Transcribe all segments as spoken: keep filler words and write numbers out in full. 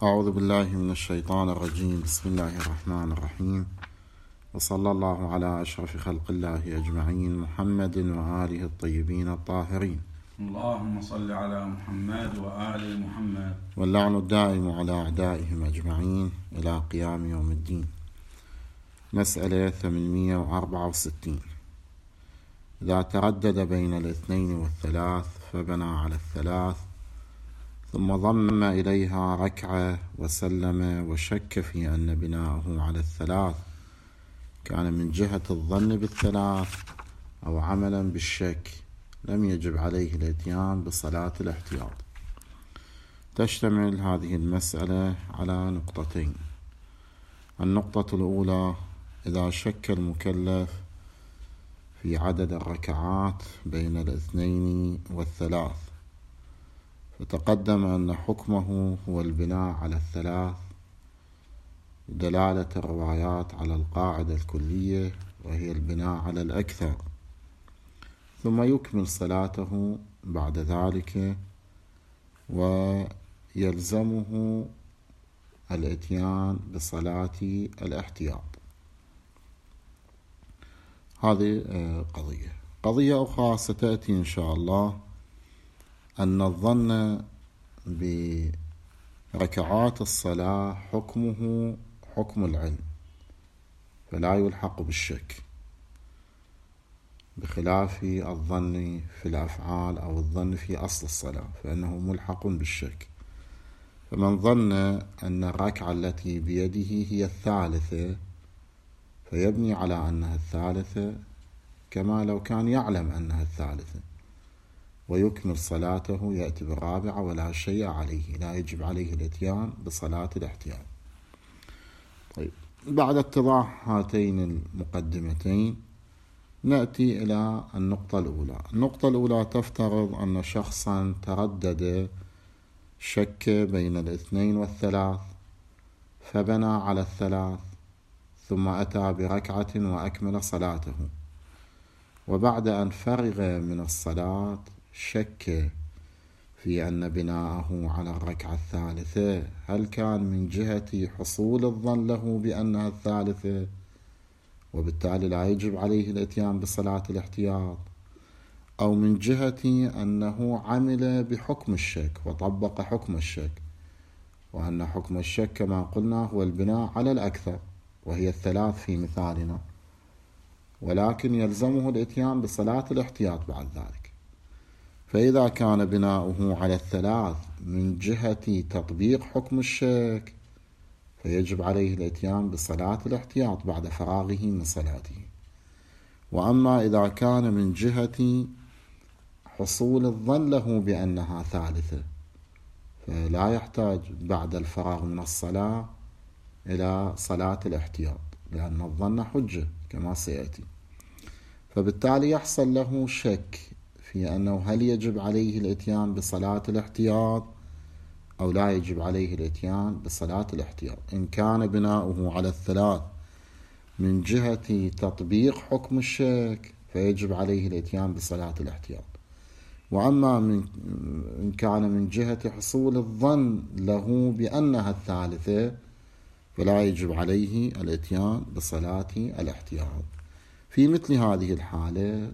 أعوذ بالله من الشيطان الرجيم. بسم الله الرحمن الرحيم، وصلى الله على أشرف خلق الله أجمعين محمد وآله الطيبين الطاهرين. اللهم صل على محمد وآل محمد، واللعن الدائم على أعدائهم أجمعين إلى قيام يوم الدين. مسألة ثمانمئة وأربعة وستين: إذا تردد بين الاثنين والثلاث فبنى على الثلاث ثم ضم إليها ركعة وسلم وشك في أن بناءه على الثلاث كان من جهة الظن بالثلاث أو عملا بالشك، لم يجب عليه الاتيان بصلاة الاحتياط. تشتمل هذه المسألة على نقطتين. النقطة الأولى: إذا شك المكلف في عدد الركعات بين الاثنين والثلاث، فتقدم أن حكمه هو البناء على الثلاث دلالة الروايات على القاعدة الكلية وهي البناء على الأكثر، ثم يكمل صلاته بعد ذلك ويلزمه الاتيان بصلاة الاحتياط. هذه قضية. قضية أخرى ستأتي إن شاء الله، أن الظن بركعات الصلاة حكمه حكم العلم، فلا يلحق بالشك، بخلاف الظن في الأفعال أو الظن في أصل الصلاة فإنه ملحق بالشك. فمن ظن أن الركعة التي بيده هي الثالثة فيبني على أنها الثالثة كما لو كان يعلم أنها الثالثة، ويكمل صلاته، يأتي بالرابعة ولا شيء عليه، لا يجب عليه الاتيان بصلاة الاحتياط. طيب، بعد اتضاح هاتين المقدمتين نأتي إلى النقطة الأولى. النقطة الأولى تفترض أن شخصا تردد، شك بين الاثنين والثلاث فبنى على الثلاث ثم أتى بركعة وأكمل صلاته، وبعد أن فرغ من الصلاة شك في أن بناءه على الركعة الثالثة هل كان من جهة حصول الظن له بأنها الثالثة وبالتالي لا يجب عليه الاتيان بصلاة الاحتياط، أو من جهة أنه عمل بحكم الشك وطبق حكم الشك، وأن حكم الشك كما قلنا هو البناء على الأكثر وهي الثلاث في مثالنا، ولكن يلزمه الاتيان بصلاة الاحتياط بعد ذلك. فإذا كان بناؤه على الثلاث من جهة تطبيق حكم الشك فيجب عليه الاتيان بصلاة الاحتياط بعد فراغه من صلاته. وأما إذا كان من جهة حصول الظن له بأنها ثالثة فلا يحتاج بعد الفراغ من الصلاة إلى صلاة الاحتياط، لأن الظن حجة كما سيأتي. فبالتالي يحصل له شك في أنه هل يجب عليه الاتيان بصلاة الاحتياط أو لا يجب عليه الاتيان بصلاة الاحتياط. إن كان بناؤه على الثلاث من جهة تطبيق حكم الشك فيجب عليه الاتيان بصلاة الاحتياط، وأما من إن كان من جهة حصول الظن له بأنها الثالثة فلا يجب عليه الاتيان بصلاة الاحتياط. في مثل هذه الحالة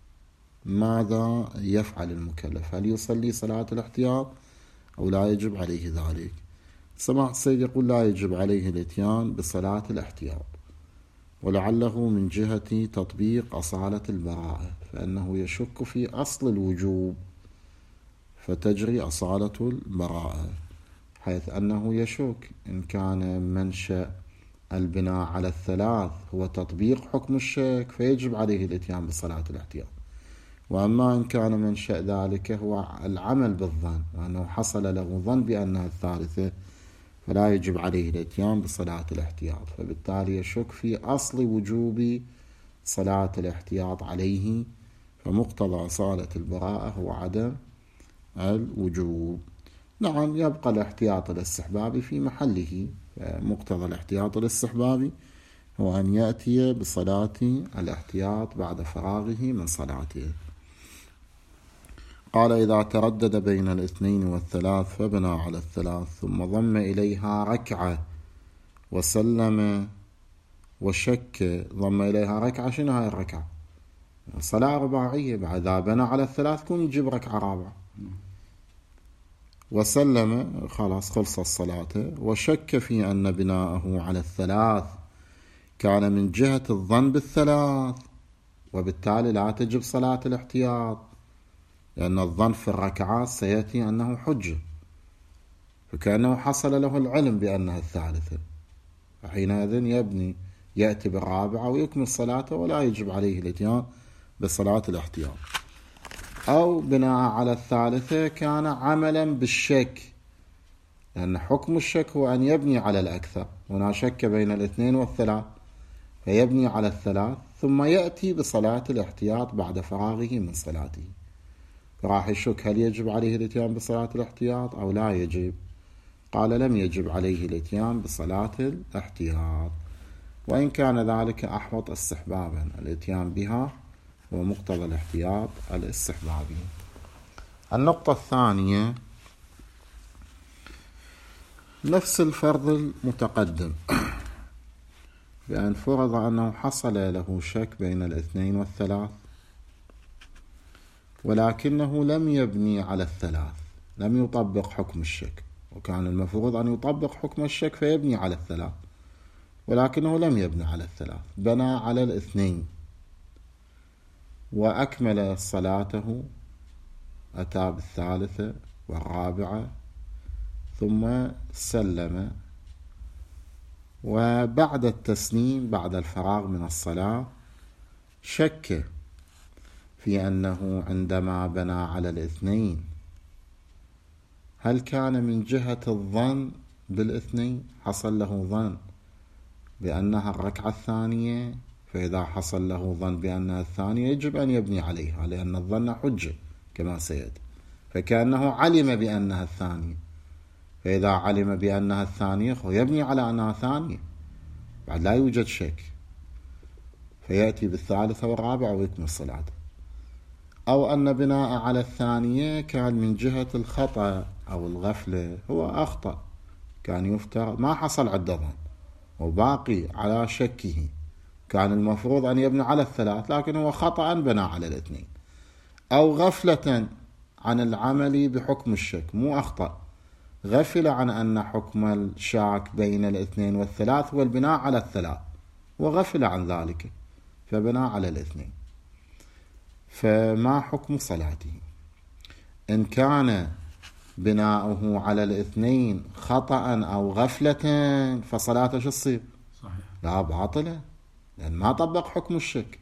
ماذا يفعل المكلف؟ هل يصلي صلاة الاحتياط أو لا يجب عليه ذلك؟ سماحة السيد يقول لا يجب عليه الاتيان بصلاة الاحتياط، ولعله من جهة تطبيق أصالة البراءة، فإنه يشك في أصل الوجوب فتجري أصالة البراءة، حيث أنه يشك إن كان منشأ البناء على الثلاث هو تطبيق حكم الشك فيجب عليه الاتيان بصلاة الاحتياط، وأما إن كان منشأ ذلك هو العمل بالظن وأنه حصل له ظن بأنها الثالثة فلا يجب عليه الاتيان بصلاة الاحتياط، فبالتالي يشك في أصل وجوب صلاة الاحتياط عليه، فمقتضى أصالة البراءة هو عدم الوجوب. نعم، يبقى الاحتياط الاستحبابي في محله، مقتضى الاحتياط الاستحبابي هو أن يأتي بصلاة الاحتياط بعد فراغه من صلاته. قال إذا تردد بين الاثنين والثلاث فبنى على الثلاث ثم ضم إليها ركعة وسلم وشك. ضم إليها ركعة، شنو هاي الركعة؟ صلاة رباعية، بعد إذا بنى على الثلاث كون يجيب ركعة رابعة. وسلم، خلاص خلص الصلاة. وشك في أن بناءه على الثلاث كان من جهة الظن بالثلاث، وبالتالي لا تجب صلاة الاحتياط، لأن الظن في الركعات سيأتي أنه حجة، فكأنه حصل له العلم بأنها الثالثة، فحينئذ يبني يأتي بالرابعة ويكمل صلاته ولا يجب عليه الاتيان بصلاة الاحتياط. أو بناء على الثالثة كان عملا بالشك، لأن حكم الشك هو أن يبني على الأكثر، هنا شك بين الاثنين والثلاث فيبني على الثلاث ثم يأتي بصلاة الاحتياط بعد فراغه من صلاته. فراح يشك هل يجب عليه الاتيان بصلاة الاحتياط أو لا يجب؟ قال لم يجب عليه الاتيان بصلاة الاحتياط، وإن كان ذلك أحوط استحبابا، الاتيان بها ومقتضى الاحتياط الاستحبابي. النقطة الثانية نفس الفرض المتقدم، بأن فرض أنه حصل له شك بين الاثنين والثلاث ولكنه لم يبني على الثلاث، لم يطبق حكم الشك، وكان المفروض أن يطبق حكم الشك فيبني على الثلاث، ولكنه لم يبني على الثلاث، بنى على الاثنين وأكمل صلاته، أتى بالثالثة والرابعة ثم سلم، وبعد التسليم بعد الفراغ من الصلاة شك في أنه عندما بنى على الاثنين هل كان من جهة الظن بالاثنين، حصل له ظن بأنها الركعة الثانية، فإذا حصل له ظن بأنها الثانية يجب أن يبني عليها، لأن الظن حجة كما سيأتي، فكأنه علم بأنها الثانية، فإذا علم بأنها الثانية يبني على أنها ثانية، بعد لا يوجد شك، فيأتي بالثالثة والرابعة ويكمل صلاته. أو أن بناء على الثانية كان من جهة الخطأ أو الغفلة، هو أخطأ، كان يفترض ما حصل عنده ظن وباقي على شكه، كان المفروض أن يبني على الثلاث لكن هو خطأ بنى على الاثنين. أو غفلة عن العمل بحكم الشك، مو أخطأ، غفل عن أن حكم الشاك بين الاثنين والثلاث هو البناء على الثلاث، وغفل عن ذلك فبنى على الاثنين، فما حكم صلاته؟ إن كان بناؤه على الاثنين خطأ أو غفلة فصلاته شو تصير؟ صحيح. لا باطلة، لأن ما طبق حكم الشك،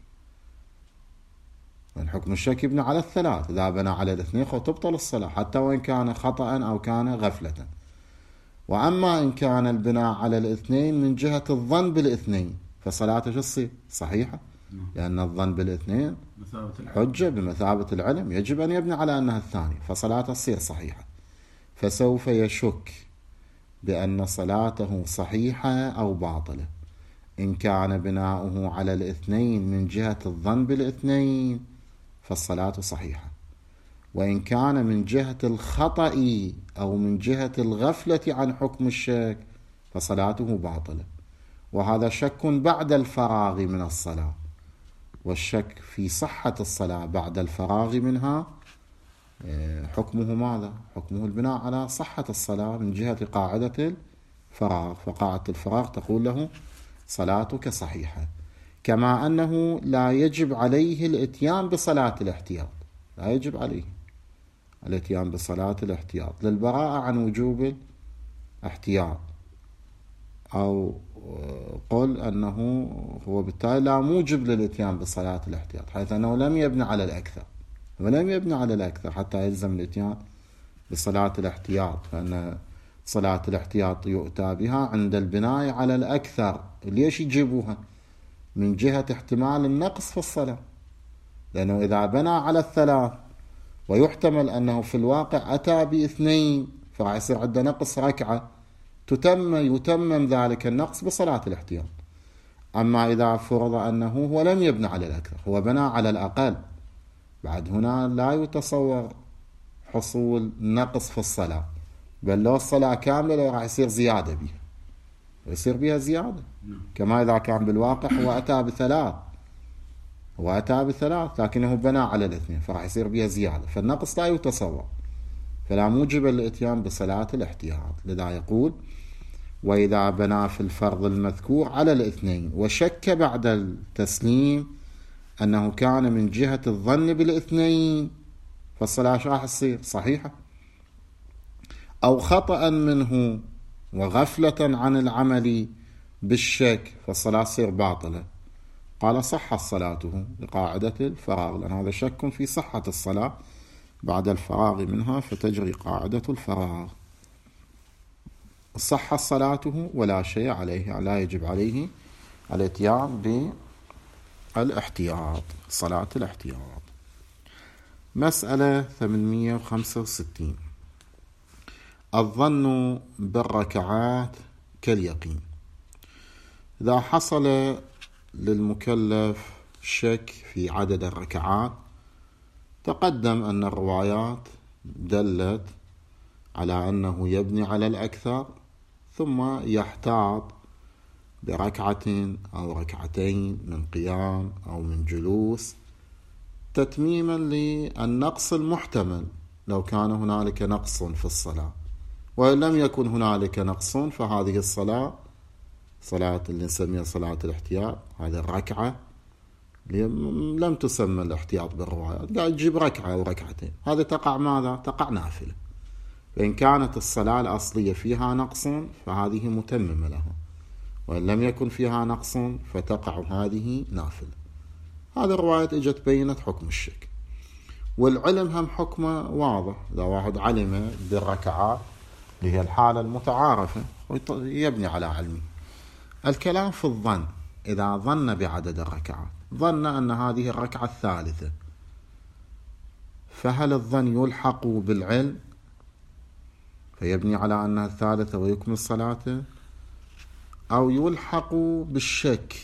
لأن حكم الشك يبنى على الثلاث، إذا بنى على الاثنين تبطل الصلاة حتى وإن كان خطأ أو كان غفلة. وأما إن كان البناء على الاثنين من جهة الظن بالاثنين فصلاته شو تصير؟ صحيحة، لأن الظن بالاثنين حجة بمثابة العلم، يجب أن يبني على أنها الثانية، فصلاته تصير صحيحة. فسوف يشك بأن صلاته صحيحة أو باطلة إن كان بناؤه على الاثنين من جهة الظن بالاثنين فالصلاة صحيحة، وإن كان من جهة الخطأ أو من جهة الغفلة عن حكم الشك فصلاته باطلة. وهذا شك بعد الفراغ من الصلاة، والشك في صحة الصلاة بعد الفراغ منها حكمه ماذا؟ حكمه البناء على صحة الصلاة من جهة قاعدة الفراغ، فقاعدة الفراغ تقول له صلاتك صحيحة. كما أنه لا يجب عليه الاتيان بصلاة الاحتياط، لا يجب عليه الاتيان بصلاة الاحتياط للبراءة عن وجوب الاحتياط، أو قل أنه هو بالتالي لا موجب للاتيان بصلاة الاحتياط، حيث أنه لم يبني على الأكثر، ولم يبني على الأكثر حتى يلزم الاتيان بصلاة الاحتياط، فإن صلاة الاحتياط يؤتى بها عند البناء على الأكثر. ليش يجيبوها؟ من جهة احتمال النقص في الصلاة، لأنه إذا بنى على الثلاث ويحتمل أنه في الواقع أتى باثنين فراح يصير عنده نقص ركعة، تتم يتمم ذلك النقص بصلاة الاحتياط. أما إذا فرض أنه هو لم يبنى على الأكثر، هو بنى على الأقل، بعد هنا لا يتصور حصول نقص في الصلاة، بل لو الصلاة كاملة راح يصير زيادة بها، يصير بها زيادة، كما إذا كان بالواقع هو أتى بثلاث هو أتى بثلاث لكنه بنى على الاثنين، فراح يصير بها زيادة، فالنقص لا يتصور، فلا موجب للإتيان بصلاة الاحتياط. لذا يقول: وإذا بنى في الفرض المذكور على الاثنين وشك بعد التسليم أنه كان من جهة الظن بالاثنين، فالصلاة راح تصير صحيحة، أو خطأ منه وغفلة عن العمل بالشك، فالصلاة تصير باطلة. قال: صحت صلاته لقاعدة الفراغ، لأن هذا شك في صحة الصلاة بعد الفراغ منها، فتجري قاعدة الفراغ. صحت صلاته ولا شيء عليه، يعني لا يجب عليه الاتيان بالاحتياط، صلاة الاحتياط. مسألة ثمانمئة وخمسة وستين: الظن بالركعات كاليقين. إذا حصل للمكلف شك في عدد الركعات، تقدم أن الروايات دلت على أنه يبني على الأكثر ثم يحتاط بركعة أو ركعتين من قيام أو من جلوس، تتميما للنقص المحتمل لو كان هنالك نقص في الصلاة. وإن لم يكن هنالك نقص فهذه الصلاة صلاة اللي نسميها صلاة الاحتياط، هذه الركعة لم تسمى الاحتياط بالروايات، قاعد تجيب ركعة أو ركعتين، هذا تقع ماذا؟ تقع نافلة. فإن كانت الصلاة الأصلية فيها نقص فهذه متممة لها، وإن لم يكن فيها نقص فتقع هذه نافلة. هذه الرواية اجت بينت حكم الشك، والعلم هم حكمه واضح. إذا واحد علم بالركعات اللي هي الحالة المتعارفة يبني على علمه. الكلام في الظن، إذا ظن بعدد الركعات، ظن أن هذه الركعة الثالثة، فهل الظن يلحق بالعلم فيبني على أنها الثالثة ويكمل صلاته، أو يلحق بالشك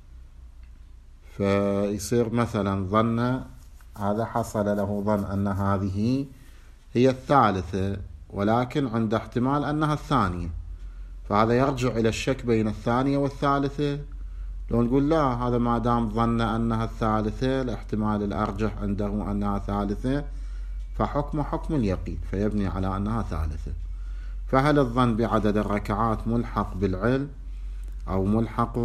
فيصير مثلا ظن، هذا حصل له ظن أن هذه هي الثالثة ولكن عند احتمال أنها الثانية، فهذا يرجع إلى الشك بين الثانية والثالثة. لو نقول لا، هذا ما دام ظن أنها الثالثة الاحتمال الأرجح عنده أنها ثالثة، فحكم حكم اليقين فيبني على أنها ثالثة. فهل الظن بعدد الركعات ملحق بالعلم أو ملحق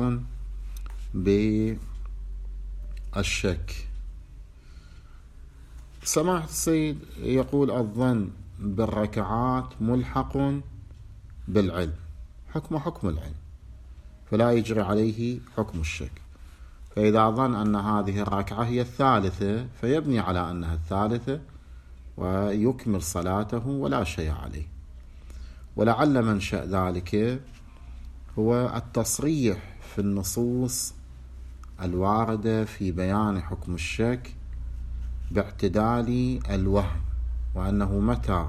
بالشك؟ سماحة السيد يقول: الظن بالركعات ملحق بالعلم، حكم حكم العلم، فلا يجري عليه حكم الشك. فإذا ظن أن هذه الركعة هي الثالثة فيبني على أنها الثالثة ويكمل صلاته ولا شيء عليه. ولعل منشأ ذلك هو التصريح في النصوص الواردة في بيان حكم الشك باعتدال الوهم، وأنه متى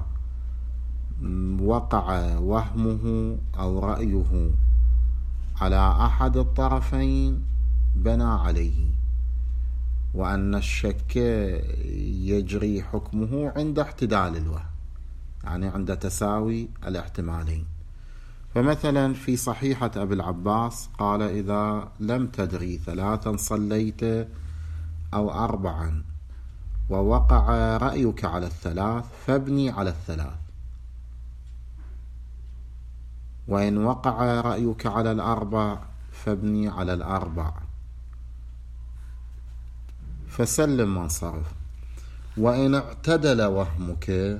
وقع وهمه أو رأيه على أحد الطرفين بنى عليه، وأن الشك يجري حكمه عند اعتدال الوهم، يعني عند تساوي الاحتمالين. فمثلا في صحيحة أبي العباس قال: إذا لم تدري ثلاثا صليت أو أربعا ووقع رأيك على الثلاث فابني على الثلاث، وإن وقع رأيك على الأربع فابني على الأربع، فسلم وانصرف. وإن اعتدل وهمك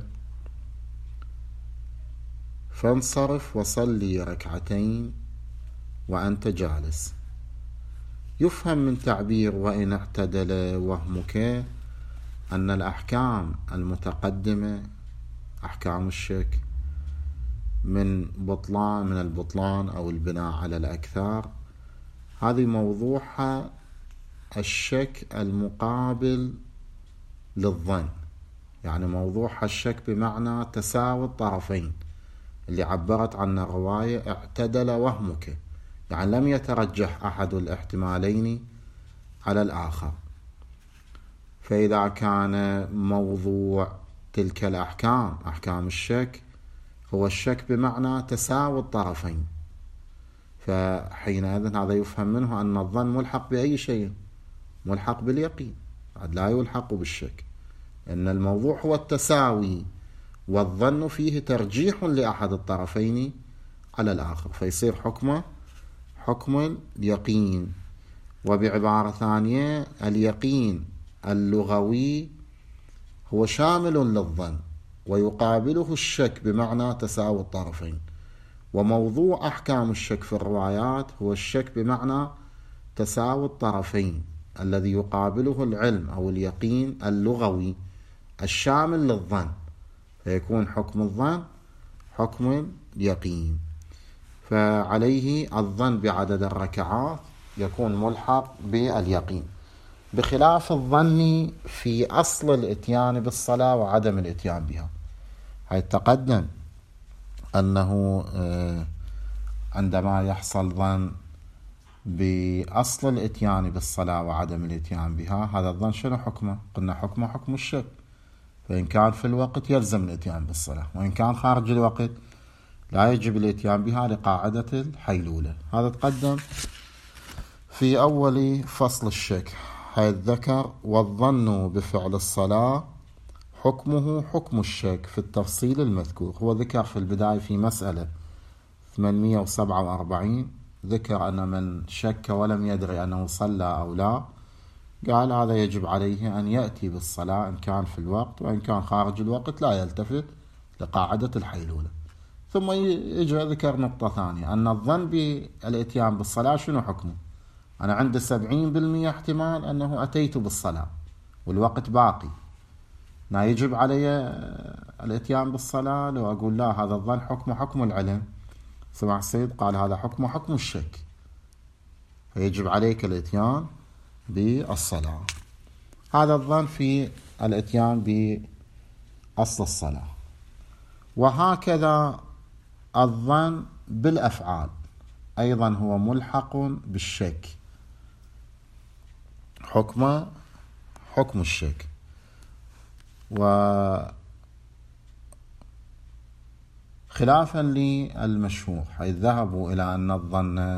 فانصرف وصلي ركعتين وأنت جالس. يفهم من تعبير وإن اعتدل وهمك أن الأحكام المتقدمة، أحكام الشك من بطلان من البطلان أو البناء على الأكثر، هذه موضوعها الشك المقابل للظن، يعني موضوعها الشك بمعنى تساوي الطرفين، اللي عبرت عنه الرواية اعتدل وهمك، يعني لم يترجح أحد الاحتمالين على الآخر. فإذا كان موضوع تلك الأحكام أحكام الشك هو الشك بمعنى تساوي الطرفين، فحينئذ هذا يفهم منه أن الظن ملحق بأي شيء، ملحق باليقين، لا يلحق بالشك، إن الموضوع هو التساوي، والظن فيه ترجيح لأحد الطرفين على الآخر، فيصير حكمه حكم اليقين. وبعبارة ثانية اليقين اللغوي هو شامل للظن، ويقابله الشك بمعنى تساوي الطرفين، وموضوع أحكام الشك في الروايات هو الشك بمعنى تساوي الطرفين الذي يقابله العلم أو اليقين اللغوي الشامل للظن، فيكون حكم الظن حكم اليقين. فعليه الظن بعدد الركعات يكون ملحق باليقين، بخلاف الظن في أصل الإتيان بالصلاة وعدم الإتيان بها. هاي تقدم أنه عندما يحصل ظن بأصل الإتيان بالصلاة وعدم الإتيان بها، هذا الظن شنو حكمه؟ قلنا حكمه حكم الشك، فإن كان في الوقت يلزم الإتيان بالصلاة، وإن كان خارج الوقت لا يجب الإتيان بها لقاعدة الحيلولة. هذا تقدم في أول فصل الشك، حيث ذكر والظن بفعل الصلاة حكمه حكم الشك في التفصيل المذكور. هو ذكر في البداية في مسألة ثمانمئة وسبعة وأربعين، ذكر أن من شك ولم يدري أنه صلى أو لا، قال هذا يجب عليه أن يأتي بالصلاة إن كان في الوقت، وإن كان خارج الوقت لا يلتفت لقاعدة الحيلولة. ثم يجي ذكر نقطة ثانية، أن الظن بالإتيان بالصلاة شنو حكمه؟ أنا عندي سبعين بالمئة احتمال أنه أتيت بالصلاة والوقت باقي، لا يجب علي الإتيان بالصلاة؟ لو أقول لا، هذا الظن حكمه حكم العلم. سمع السيد قال هذا حكمه حكم الشك، فيجب عليك الإتيان بالصلاة. هذا الظن في الإتيان بأصل الصلاة. وهكذا الظن بالأفعال أيضا هو ملحق بالشك، حكمه حكم الشك. وخلافا للمشهور حيث ذهبوا إلى أن الظن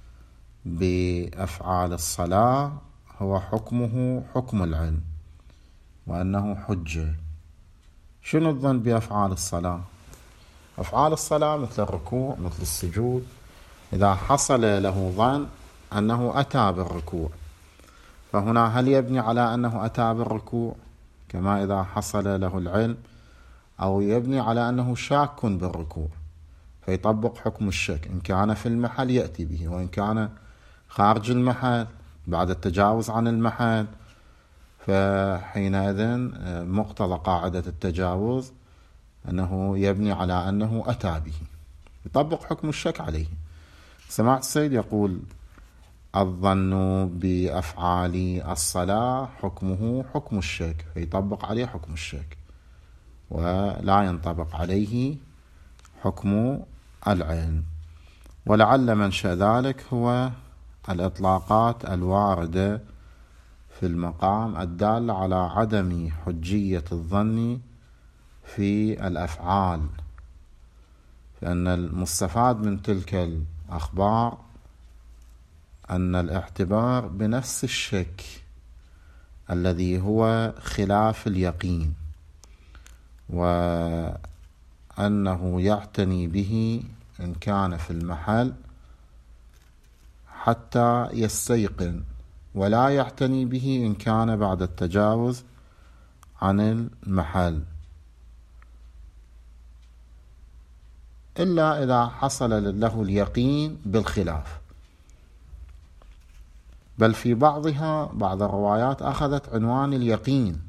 بأفعال الصلاة هو حكمه حكم العلم، وأنه حجة. شنو الظن بأفعال الصلاة؟ أفعال الصلاة مثل الركوع مثل السجود، إذا حصل له ظن أنه أتى بالركوع، فهنا هل يبني على أنه أتى بالركوع كما إذا حصل له العلم، أو يبني على أنه شاك بالركوع فيطبق حكم الشك؟ إن كان في المحل يأتي به، وإن كان خارج المحل بعد التجاوز عن المحل، فحينئذ مقتضى قاعدة التجاوز أنه يبني على أنه أتى به، يطبق حكم الشك عليه. سمعت السيد يقول الظن بأفعال الصلاة حكمه حكم الشك، فيطبق عليه حكم الشك، ولا ينطبق عليه حكم العلم. ولعل منشأ ذلك هو الإطلاقات الواردة في المقام الدالة على عدم حجية الظن في الأفعال، لأن المستفاد من تلك الأخبار أن الاعتبار بنفس الشك الذي هو خلاف اليقين، وأنه يعتني به إن كان في المحل حتى يستيقن، ولا يعتني به إن كان بعد التجاوز عن المحل، إلا إذا حصل له اليقين بالخلاف. بل في بعضها بعض الروايات أخذت عنوان اليقين،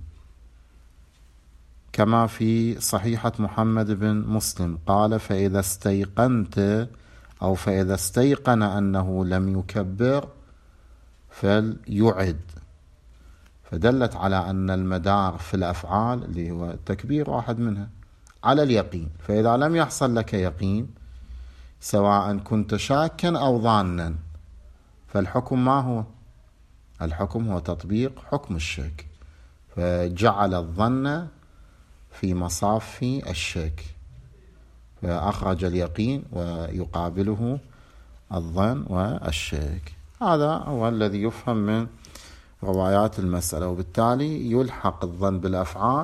كما في صحيحة محمد بن مسلم قال فإذا استيقنت أو فإذا استيقن أنه لم يكبر فليعد، فدلت على أن المدار في الأفعال اللي هو التكبير واحد منها على اليقين. فإذا لم يحصل لك يقين سواء كنت شاكا أو ظانا، فالحكم ما هو؟ الحكم هو تطبيق حكم الشك، فجعل الظن في مصاف الشك، فأخرج اليقين ويقابله الظن والشك. هذا هو الذي يفهم من روايات المسألة، وبالتالي يلحق الظن بالأفعال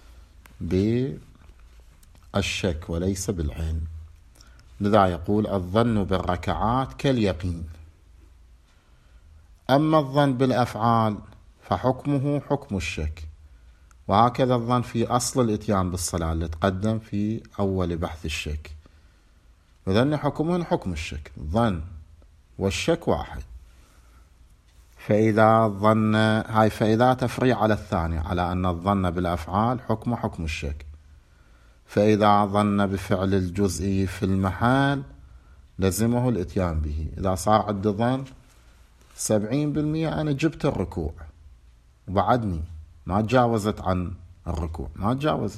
بالشك وليس بالعلم. لذا يقول الظن بالركعات كاليقين. أما الظن بالأفعال فحكمه حكم الشك، وهكذا الظن في أصل الإتيان بالصلاة اللي تقدم في أول بحث الشك، وذن حكمهن حكم الشك. الظن والشك واحد. فإذا ظن هاي فإذا تفريع على الثاني على أن الظن بالأفعال حكم حكم الشك. فإذا ظن بفعل الجزء في المحال لزمه الإتيان به. إذا صار عندي ظن سبعين بالمئة أنا جبت الركوع وبعدني ما تجاوزت عن الركوع، ما تجاوزت،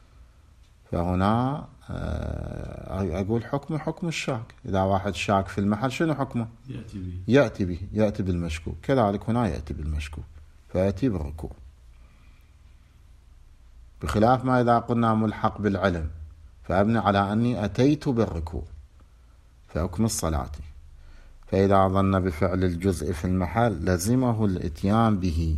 فهنا أقول حكم حكم الشاك. إذا واحد شاك في المحل شنو حكمه؟ يأتي به يأتي به يأتي بالمشكوك. كذلك هنا يأتي بالمشكوك فيأتي بالركوع، بخلاف ما إذا قلنا ملحق بالعلم فأبني على أني أتيت بالركوع فحكم الصلاة. فإذا ظن بفعل الجزء في المحل لزمه الإتيان به.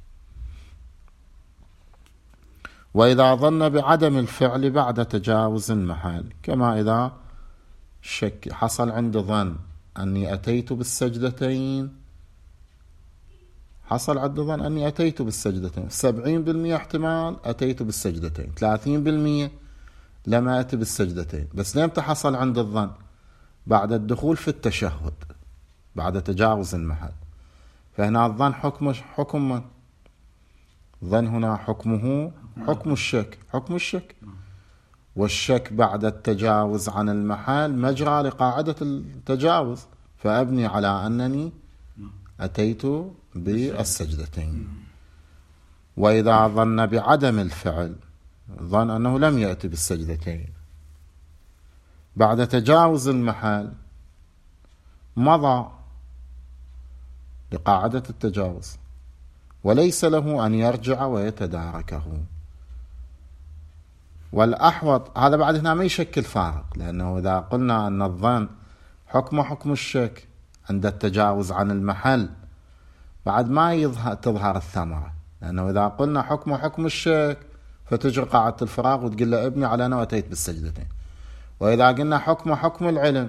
وإذا ظن بعدم الفعل بعد تجاوز المحل، كما إذا شك حصل عند ظن أني أتيت بالسجدتين، حصل عند ظن أني أتيت بالسجدتين، سبعين بالمئة احتمال أتيت بالسجدتين، ثلاثين بالمئة لما أتي بالسجدتين. بس لمتى حصل عند الظن؟ بعد الدخول في التشهد، بعد تجاوز المحل. فهنا الظن حكم حكم من؟ الظن هنا حكمه حكم الشك، حكم الشك. والشك بعد التجاوز عن المحل مجرى لقاعدة التجاوز، فأبني على أنني أتيت بالسجدتين. وإذا ظن بعدم الفعل، ظن أنه لم يأتي بالسجدتين، بعد تجاوز المحل مضى لقاعدة التجاوز وليس له أن يرجع ويتداركه. والأحوط هذا بعد هنا ما يشكل فارق، لأنه إذا قلنا أن الظن حكم حكم الشك عند التجاوز عن المحل بعد ما يظهر تظهر الثمرة، لأنه إذا قلنا حكم حكم الشك فتجري قاعدة الفراغ وتقول له ابني على أنه أتيت بالسجدتين. وإذا قلنا حكم حكم العلم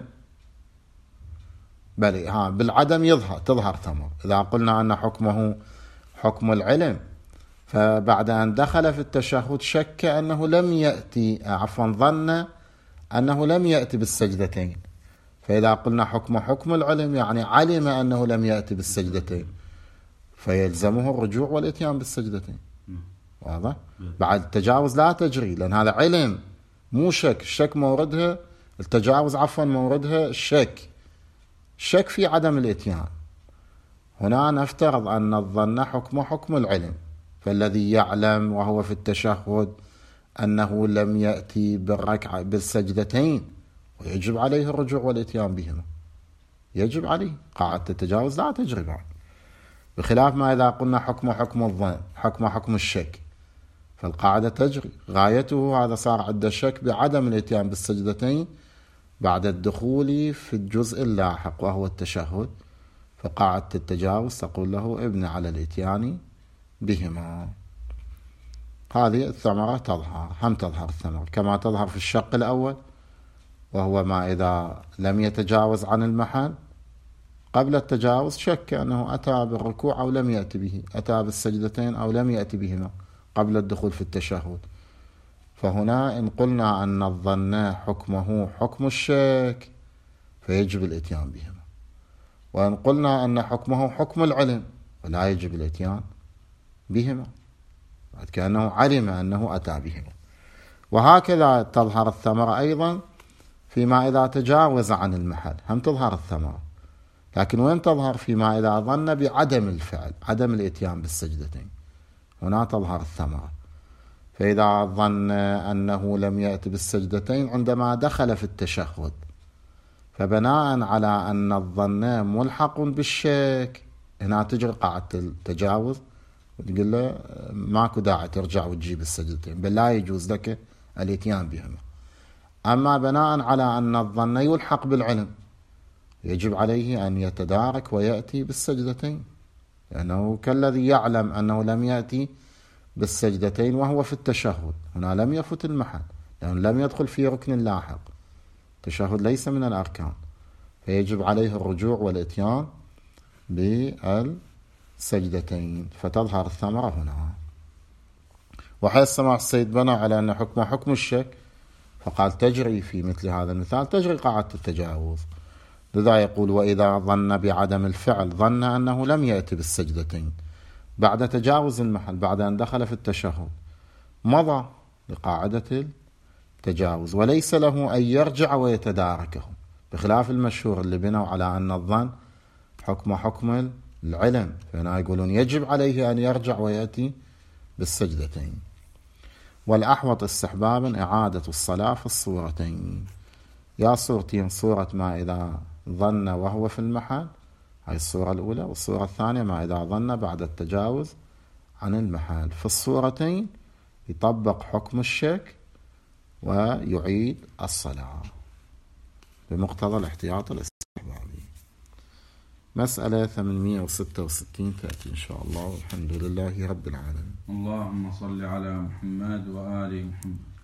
بل ها بالعدم يظهر تظهر ثمرة. إذا قلنا أن حكمه حكم العلم فبعد أن دخل في التشهد شك أنه لم يأتي عفوا ظن أنه لم يأتي بالسجدتين، فإذا قلنا حكم حكم العلم يعني علم أنه لم يأتي بالسجدتين، فيلزمه الرجوع والإتيان بالسجدتين. واضح؟ بعد التجاوز لا تجري، لأن هذا علم مو شك. الشك موردها التجاوز عفوا موردها الشك، الشك في عدم الإتيان. هنا نفترض أن الظن حكم حكم العلم، فالذي يعلم وهو في التشهد أنه لم يأتي بالركعة بالسجدتين ويجب عليه الرجوع والإتيان بهما، يجب عليه، قاعدة التجاوز لا تجري بعد. بخلاف ما إذا قلنا حكم حكم الظن حكم حكم الشك فالقاعدة تجري، غايته هذا صار عنده شك بعدم الإتيان بالسجدتين بعد الدخول في الجزء اللاحق وهو التشهد، فقاعدة التجاوز تقول له ابن على الإتيان بهما. هذه الثمرة تظهر، هم تظهر الثمرة كما تظهر في الشق الأول، وهو ما إذا لم يتجاوز عن المحل قبل التجاوز شك أنه أتى بالركوع أو لم يأتي به، أتى بالسجدتين أو لم يأتي بهما قبل الدخول في التشهد. فهنا إن قلنا أن الظن حكمه حكم الشك فيجب الإتيان بهما، وإن قلنا أن حكمه حكم العلم فلا يجب الإتيان بهما، كأنه علم أنه أتى بهما. وهكذا تظهر الثمرة أيضا فيما إذا تجاوز عن المحل، هم تظهر الثمرة، لكن وين تظهر؟ فيما إذا ظن بعدم الفعل عدم الإتيان بالسجدتين، هنا تظهر الثمرة. فإذا ظن أنه لم يأتي بالسجدتين عندما دخل في التشهد، فبناء على أن الظن ملحق بالشك هنا تجري قاعدة التجاوز وتقول له ماكو داعي ترجع وتجيب السجدتين، بل لا يجوز لك الاتيان بهما. أما بناء على أن الظن يلحق بالعلم يجب عليه أن يتدارك ويأتي بالسجدتين، لأنه كالذي يعلم أنه لم يأتي بالسجدتين وهو في التشهد، هنا لم يفت المحل لأنه لم يدخل في ركن لاحق، التشهد ليس من الأركان، فيجب عليه الرجوع والإتيان بالسجدتين فتظهر الثمرة هنا. وحيث سماع السيد بنى على أن حكم حكم الشك، فقال تجري في مثل هذا المثال تجري قاعدة التجاوز، لذا يقول وإذا ظن بعدم الفعل ظن أنه لم يأتي بالسجدتين بعد تجاوز المحل بعد أن دخل في التشهد مضى لقاعدة التجاوز، وليس له أن يرجع ويتداركه، بخلاف المشهور اللي بنوا على أن الظن حكم حكم العلم، فهنا يقولون يجب عليه أن يرجع ويأتي بالسجدتين. والأحوط استحبابا إعادة الصلاة في الصورتين، يا صورتين، صورة ما إذا ظن وهو في المحل، هاي الصورة الأولى، والصورة الثانية ما إذا ظن بعد التجاوز عن المحل. في الصورتين يطبق حكم الشك ويعيد الصلاة بمقتضى الاحتياط الاستحبابي. مسألة ثمانمئة وستة وستين تأتي إن شاء الله، والحمد لله رب العالمين. اللهم صل على محمد وآل محمد.